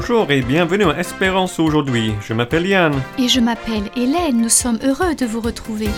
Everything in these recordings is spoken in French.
Bonjour et bienvenue à Espérance aujourd'hui. Je m'appelle Yann. Et je m'appelle Hélène. Nous sommes heureux de vous retrouver.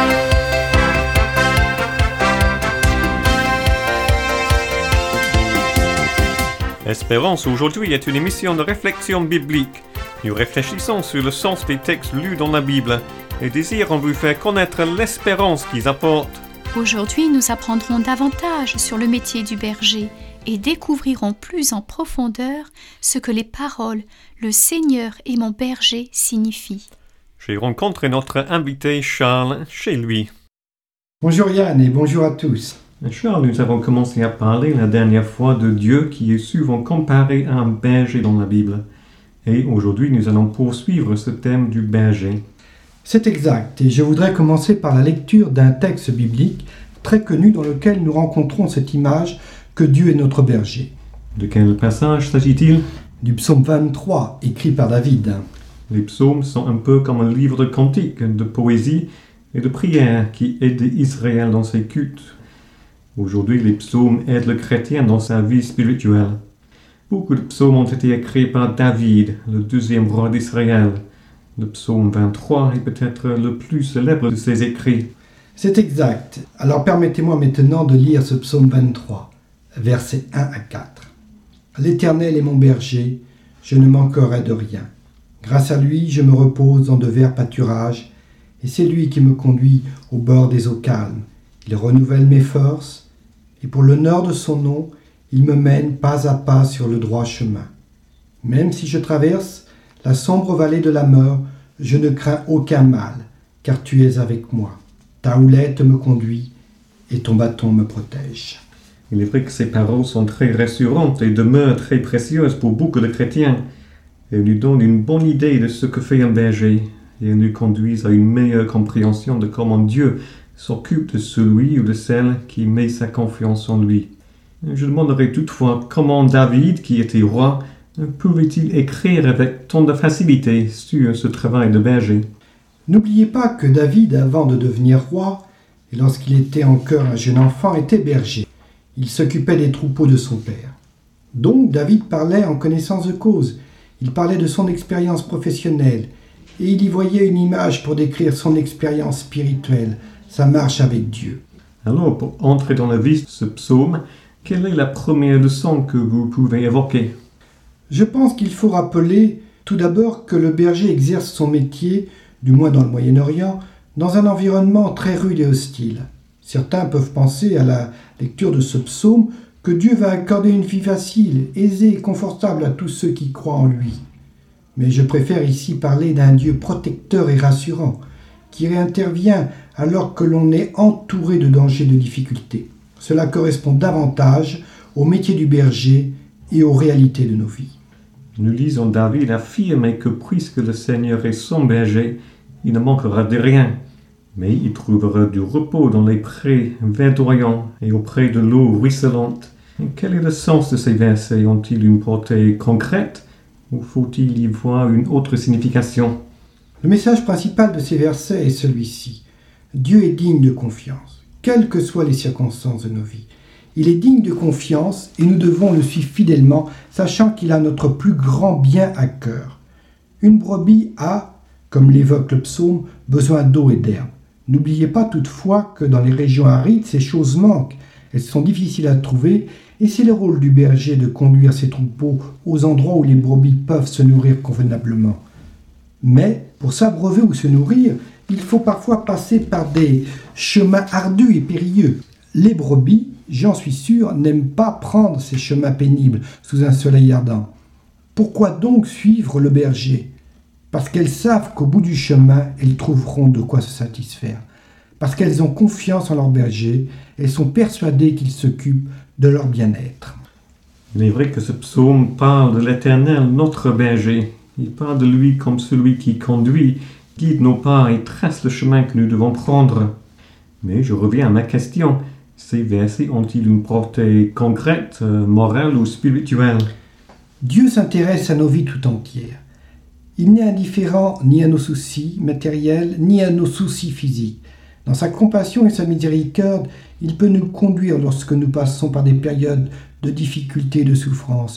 Espérance aujourd'hui est une émission de réflexion biblique. Nous réfléchissons sur le sens des textes lus dans la Bible et désirons vous faire connaître l'espérance qu'ils apportent. Aujourd'hui, nous apprendrons davantage sur le métier du berger et découvrirons plus en profondeur ce que les paroles « Le Seigneur est mon berger » signifient. J'ai rencontré notre invité Charles chez lui. Bonjour Yann et bonjour à tous. Charles, nous avons commencé à parler la dernière fois de Dieu qui est souvent comparé à un berger dans la Bible. Et aujourd'hui, nous allons poursuivre ce thème du berger. C'est exact, et je voudrais commencer par la lecture d'un texte biblique très connu dans lequel nous rencontrons cette image que Dieu est notre berger. De quel passage s'agit-il ? Du psaume 23, écrit par David. Les psaumes sont un peu comme un livre de cantiques, de poésie et de prières qui aident Israël dans ses cultes. Aujourd'hui, les psaumes aident le chrétien dans sa vie spirituelle. Beaucoup de psaumes ont été écrits par David, le deuxième roi d'Israël. Le psaume 23 est peut-être le plus célèbre de ses écrits. C'est exact. Alors permettez-moi maintenant de lire ce psaume 23, versets 1 à 4. « L'Éternel est mon berger, je ne manquerai de rien. Grâce à lui, je me repose dans de verts pâturages, et c'est lui qui me conduit au bord des eaux calmes. Il renouvelle mes forces, et pour l'honneur de son nom, il me mène pas à pas sur le droit chemin. Même si je traverse la sombre vallée de la mort, je ne crains aucun mal, car tu es avec moi. Ta houlette me conduit, et ton bâton me protège. » Il est vrai que ces paroles sont très rassurantes et demeurent très précieuses pour beaucoup de chrétiens. Elles nous donnent une bonne idée de ce que fait un berger, et elles nous conduisent à une meilleure compréhension de comment Dieu s'occupe de celui ou de celle qui met sa confiance en lui. Je demanderai toutefois comment David, qui était roi, pouvait-il écrire avec tant de facilité sur ce travail de berger. N'oubliez pas que David, avant de devenir roi, et lorsqu'il était encore un jeune enfant, était berger. Il s'occupait des troupeaux de son père. Donc David parlait en connaissance de cause. Il parlait de son expérience professionnelle, et il y voyait une image pour décrire son expérience spirituelle, sa marche avec Dieu. Alors, pour entrer dans le vif de ce psaume, quelle est la première leçon que vous pouvez évoquer ? Je pense qu'il faut rappeler tout d'abord que le berger exerce son métier, du moins dans le Moyen-Orient, dans un environnement très rude et hostile. Certains peuvent penser à la lecture de ce psaume que Dieu va accorder une vie facile, aisée et confortable à tous ceux qui croient en lui. Mais je préfère ici parler d'un Dieu protecteur et rassurant, qui intervient alors que l'on est entouré de dangers et de difficultés. Cela correspond davantage au métier du berger et aux réalités de nos vies. Nous lisons David affirmer que puisque le Seigneur est son berger, il ne manquera de rien, mais il trouvera du repos dans les prés verdoyants et auprès de l'eau ruisselante. Et quel est le sens de ces versets ? Ont-ils une portée concrète ou faut-il y voir une autre signification ? Le message principal de ces versets est celui-ci. Dieu est digne de confiance, quelles que soient les circonstances de nos vies. Il est digne de confiance et nous devons le suivre fidèlement, sachant qu'il a notre plus grand bien à cœur. Une brebis a, comme l'évoque le psaume, besoin d'eau et d'herbe. N'oubliez pas toutefois que dans les régions arides, ces choses manquent. Elles sont difficiles à trouver et c'est le rôle du berger de conduire ses troupeaux aux endroits où les brebis peuvent se nourrir convenablement. Mais pour s'abreuver ou se nourrir, il faut parfois passer par des chemins ardus et périlleux. Les brebis, j'en suis sûr, n'aiment pas prendre ces chemins pénibles sous un soleil ardent. Pourquoi donc suivre le berger ? Parce qu'elles savent qu'au bout du chemin, elles trouveront de quoi se satisfaire. Parce qu'elles ont confiance en leur berger, elles sont persuadées qu'il s'occupe de leur bien-être. Il est vrai que ce psaume parle de l'Éternel, notre berger. Il parle de lui comme celui qui conduit, guide nos pas et trace le chemin que nous devons prendre. Mais je reviens à ma question. Ces versets ont-ils une portée concrète, morale ou spirituelle ? Dieu s'intéresse à nos vies tout entières. Il n'est indifférent ni à nos soucis matériels, ni à nos soucis physiques. Dans sa compassion et sa miséricorde, il peut nous conduire lorsque nous passons par des périodes de difficulté et de souffrance.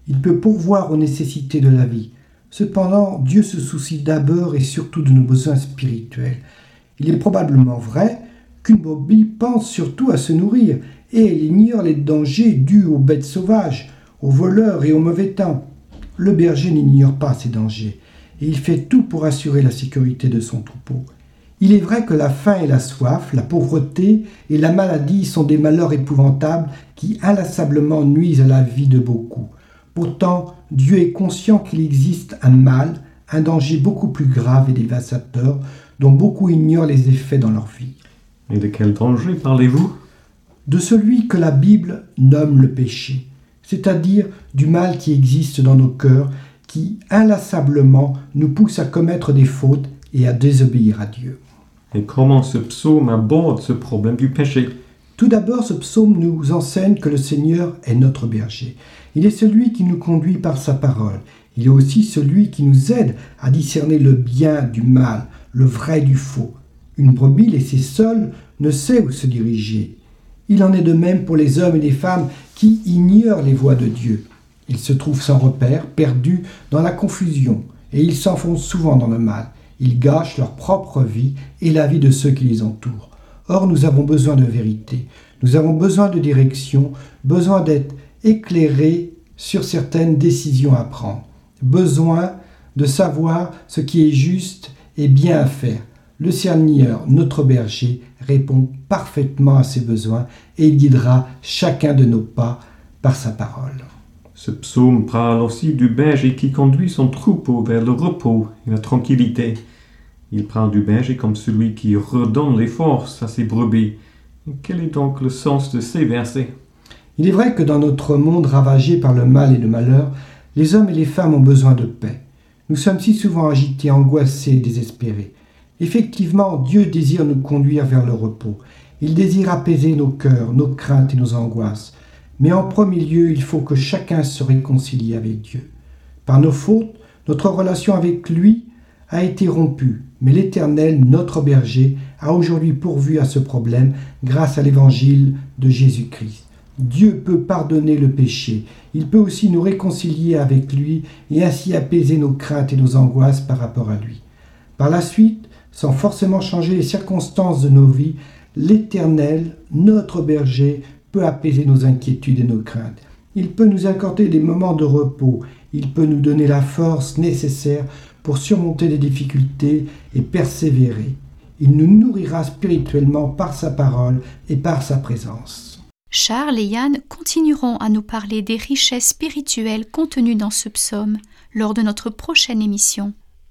Il peut pourvoir aux nécessités de la vie. Cependant, Dieu se soucie d'abord et surtout de nos besoins spirituels. Il est probablement vrai qu'une brebis pense surtout à se nourrir et elle ignore les dangers dus aux bêtes sauvages, aux voleurs et au mauvais temps. Le berger n'ignore pas ces dangers et il fait tout pour assurer la sécurité de son troupeau. Il est vrai que la faim et la soif, la pauvreté et la maladie sont des malheurs épouvantables qui inlassablement nuisent à la vie de beaucoup. Pourtant, Dieu est conscient qu'il existe un mal, un danger beaucoup plus grave et dévastateur dont beaucoup ignorent les effets dans leur vie. Et de quel danger parlez-vous? De celui que la Bible nomme le péché, c'est-à-dire du mal qui existe dans nos cœurs, qui inlassablement nous pousse à commettre des fautes et à désobéir à Dieu. Et comment ce psaume aborde ce problème du péché? Tout d'abord, ce psaume nous enseigne que le Seigneur est notre berger. Il est celui qui nous conduit par sa parole. Il est aussi celui qui nous aide à discerner le bien du mal, le vrai du faux. Une brebis laissée seule ne sait où se diriger. Il en est de même pour les hommes et les femmes qui ignorent les voies de Dieu. Ils se trouvent sans repère, perdus dans la confusion, et ils s'enfoncent souvent dans le mal. Ils gâchent leur propre vie et la vie de ceux qui les entourent. Or, nous avons besoin de vérité, nous avons besoin de direction, besoin d'être éclairés sur certaines décisions à prendre, besoin de savoir ce qui est juste et bien à faire. Le Seigneur, notre berger, répond parfaitement à ces besoins et il guidera chacun de nos pas par sa parole. Ce psaume parle aussi du berger qui conduit son troupeau vers le repos et la tranquillité. Il parle du berger comme celui qui redonne les forces à ses brebis. Quel est donc le sens de ces versets? Il est vrai que dans notre monde ravagé par le mal et le malheur, les hommes et les femmes ont besoin de paix. Nous sommes si souvent agités, angoissés, désespérés. Effectivement, Dieu désire nous conduire vers le repos. Il désire apaiser nos cœurs, nos craintes et nos angoisses. Mais en premier lieu, il faut que chacun se réconcilie avec Dieu. Par nos fautes, notre relation avec lui a été rompue. Mais l'Éternel, notre berger, a aujourd'hui pourvu à ce problème grâce à l'évangile de Jésus-Christ. Dieu peut pardonner le péché. Il peut aussi nous réconcilier avec lui et ainsi apaiser nos craintes et nos angoisses par rapport à lui. Par la suite, sans forcément changer les circonstances de nos vies, l'Éternel, notre berger, peut apaiser nos inquiétudes et nos craintes. Il peut nous accorder des moments de repos. Il peut nous donner la force nécessaire pour surmonter les difficultés et persévérer. Il nous nourrira spirituellement par sa parole et par sa présence. Charles et Yann continueront à nous parler des richesses spirituelles contenues dans ce psaume lors de notre prochaine émission.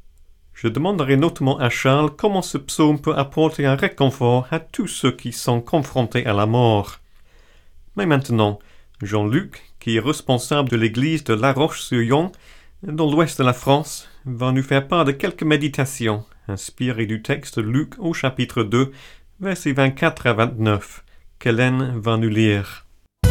Je demanderai notamment à Charles comment ce psaume peut apporter un réconfort à tous ceux qui sont confrontés à la mort. Mais maintenant, Jean-Luc, qui est responsable de l'église de La Roche-sur-Yon, dans l'ouest de la France, va nous faire part de quelques méditations, inspirées du texte de Luc au chapitre 2, versets 24 à 29, qu'Hélène va nous lire.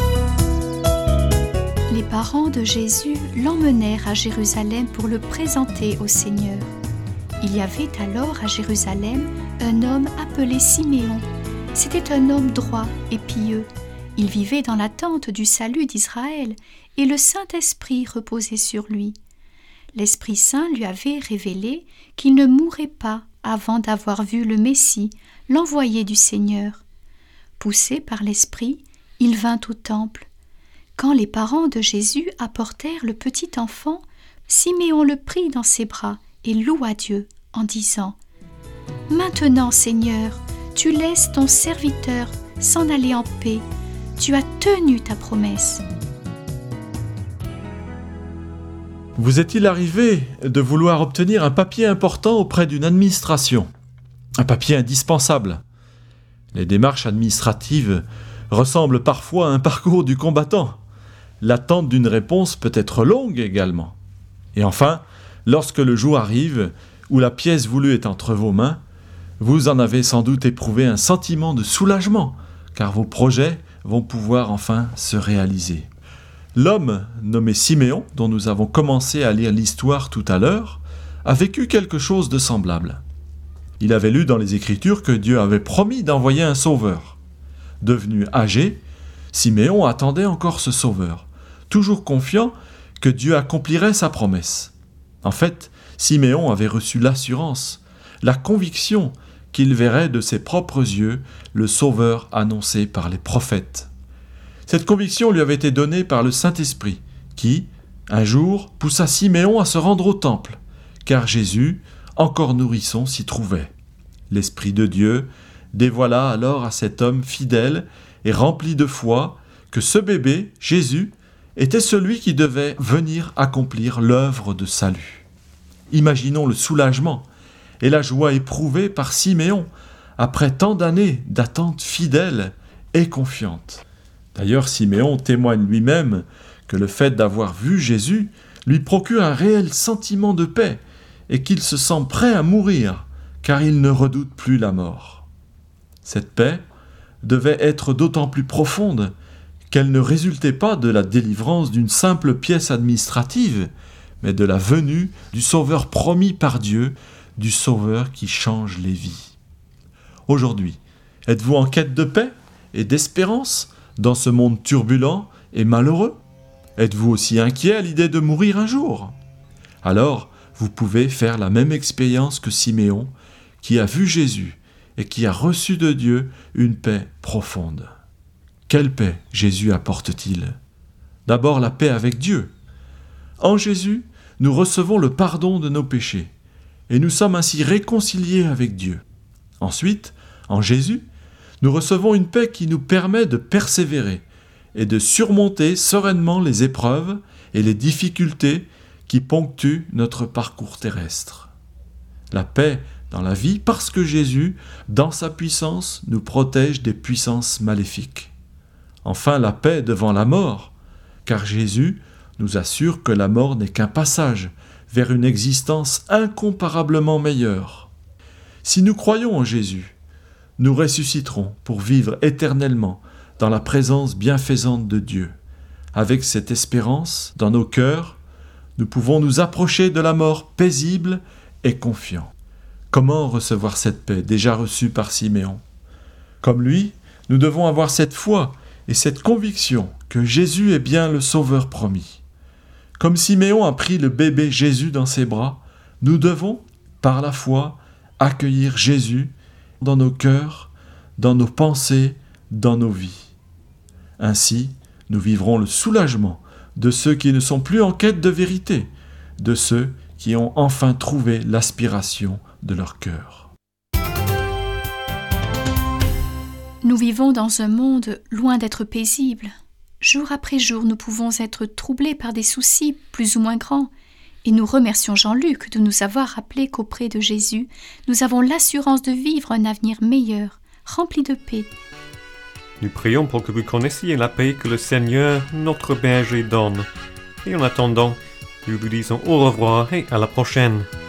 Les parents de Jésus l'emmenèrent à Jérusalem pour le présenter au Seigneur. Il y avait alors à Jérusalem un homme appelé Siméon. C'était un homme droit et pieux. Il vivait dans l'attente du salut d'Israël et le Saint-Esprit reposait sur lui. L'Esprit Saint lui avait révélé qu'il ne mourrait pas avant d'avoir vu le Messie, l'envoyé du Seigneur. Poussé par l'Esprit, il vint au temple. Quand les parents de Jésus apportèrent le petit enfant, Siméon le prit dans ses bras et loua Dieu en disant « Maintenant, Seigneur, tu laisses ton serviteur s'en aller en paix. Tu as tenu ta promesse. » Vous est-il arrivé de vouloir obtenir un papier important auprès d'une administration? Un papier indispensable. Les démarches administratives ressemblent parfois à un parcours du combattant. L'attente d'une réponse peut être longue également. Et enfin, lorsque le jour arrive où la pièce voulue est entre vos mains, vous en avez sans doute éprouvé un sentiment de soulagement, car vos projets vont pouvoir enfin se réaliser. L'homme nommé Siméon, dont nous avons commencé à lire l'histoire tout à l'heure, a vécu quelque chose de semblable. Il avait lu dans les Écritures que Dieu avait promis d'envoyer un sauveur. Devenu âgé, Siméon attendait encore ce sauveur, toujours confiant que Dieu accomplirait sa promesse. En fait, Siméon avait reçu l'assurance, la conviction qu'il verrait de ses propres yeux le Sauveur annoncé par les prophètes. Cette conviction lui avait été donnée par le Saint-Esprit, qui, un jour, poussa Siméon à se rendre au temple, car Jésus, encore nourrisson, s'y trouvait. L'Esprit de Dieu dévoila alors à cet homme fidèle et rempli de foi que ce bébé, Jésus, était celui qui devait venir accomplir l'œuvre de salut. Imaginons le soulagement et la joie éprouvée par Siméon après tant d'années d'attente fidèle et confiante. D'ailleurs, Siméon témoigne lui-même que le fait d'avoir vu Jésus lui procure un réel sentiment de paix et qu'il se sent prêt à mourir car il ne redoute plus la mort. Cette paix devait être d'autant plus profonde qu'elle ne résultait pas de la délivrance d'une simple pièce administrative, mais de la venue du Sauveur promis par Dieu, du Sauveur qui change les vies. Aujourd'hui, êtes-vous en quête de paix et d'espérance dans ce monde turbulent et malheureux? Êtes-vous aussi inquiet à l'idée de mourir un jour? Alors, vous pouvez faire la même expérience que Siméon, qui a vu Jésus et qui a reçu de Dieu une paix profonde. Quelle paix Jésus apporte-t-il? D'abord la paix avec Dieu. En Jésus, nous recevons le pardon de nos péchés et nous sommes ainsi réconciliés avec Dieu. Ensuite, en Jésus, nous recevons une paix qui nous permet de persévérer et de surmonter sereinement les épreuves et les difficultés qui ponctuent notre parcours terrestre. La paix dans la vie parce que Jésus, dans sa puissance, nous protège des puissances maléfiques. Enfin, la paix devant la mort, car Jésus nous assure que la mort n'est qu'un passage vers une existence incomparablement meilleure. Si nous croyons en Jésus, nous ressusciterons pour vivre éternellement dans la présence bienfaisante de Dieu. Avec cette espérance dans nos cœurs, nous pouvons nous approcher de la mort paisible et confiants. Comment recevoir cette paix déjà reçue par Siméon? Comme lui, nous devons avoir cette foi et cette conviction que Jésus est bien le Sauveur promis. Comme Siméon a pris le bébé Jésus dans ses bras, nous devons, par la foi, accueillir Jésus dans nos cœurs, dans nos pensées, dans nos vies. Ainsi, nous vivrons le soulagement de ceux qui ne sont plus en quête de vérité, de ceux qui ont enfin trouvé l'aspiration de leur cœur. Nous vivons dans un monde loin d'être paisible. Jour après jour, nous pouvons être troublés par des soucis plus ou moins grands. Et nous remercions Jean-Luc de nous avoir rappelé qu'auprès de Jésus, nous avons l'assurance de vivre un avenir meilleur, rempli de paix. Nous prions pour que vous connaissiez la paix que le Seigneur, notre berger, donne. Et en attendant, nous vous disons au revoir et à la prochaine.